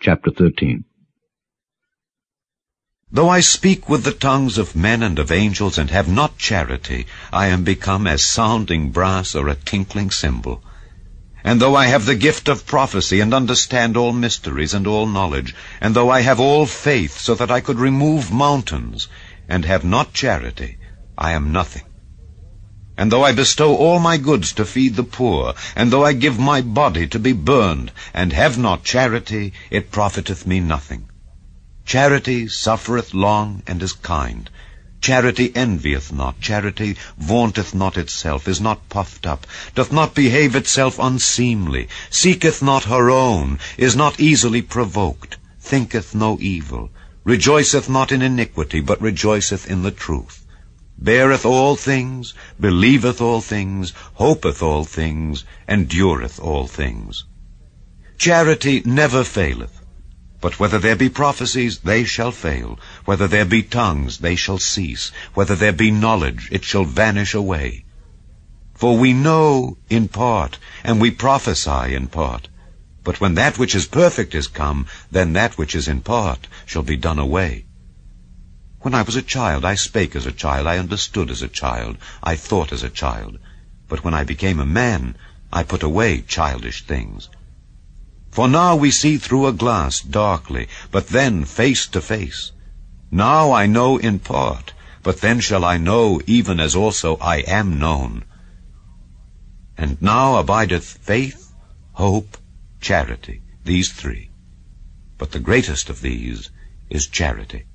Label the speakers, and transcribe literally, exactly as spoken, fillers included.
Speaker 1: Chapter thirteen.
Speaker 2: Though I speak with the tongues of men and of angels, and have not charity, I am become as sounding brass or a tinkling cymbal. And though I have the gift of prophecy, and understand all mysteries and all knowledge, and though I have all faith, so that I could remove mountains, and have not charity, I am nothing. And though I bestow all my goods to feed the poor, and though I give my body to be burned, and have not charity, it profiteth me nothing. Charity suffereth long, and is kind. Charity envieth not. Charity vaunteth not itself, is not puffed up, doth not behave itself unseemly, seeketh not her own, is not easily provoked, thinketh no evil, rejoiceth not in iniquity, but rejoiceth in the truth, beareth all things, believeth all things, hopeth all things, endureth all things. Charity never faileth. But whether there be prophecies, they shall fail. Whether there be tongues, they shall cease. Whether there be knowledge, it shall vanish away. For we know in part, and we prophesy in part. But when that which is perfect is come, then that which is in part shall be done away. When I was a child, I spake as a child, I understood as a child, I thought as a child. But when I became a man, I put away childish things. For now we see through a glass darkly, but then face to face. Now I know in part, but then shall I know even as also I am known. And now abideth faith, hope, charity, these three. But the greatest of these is charity.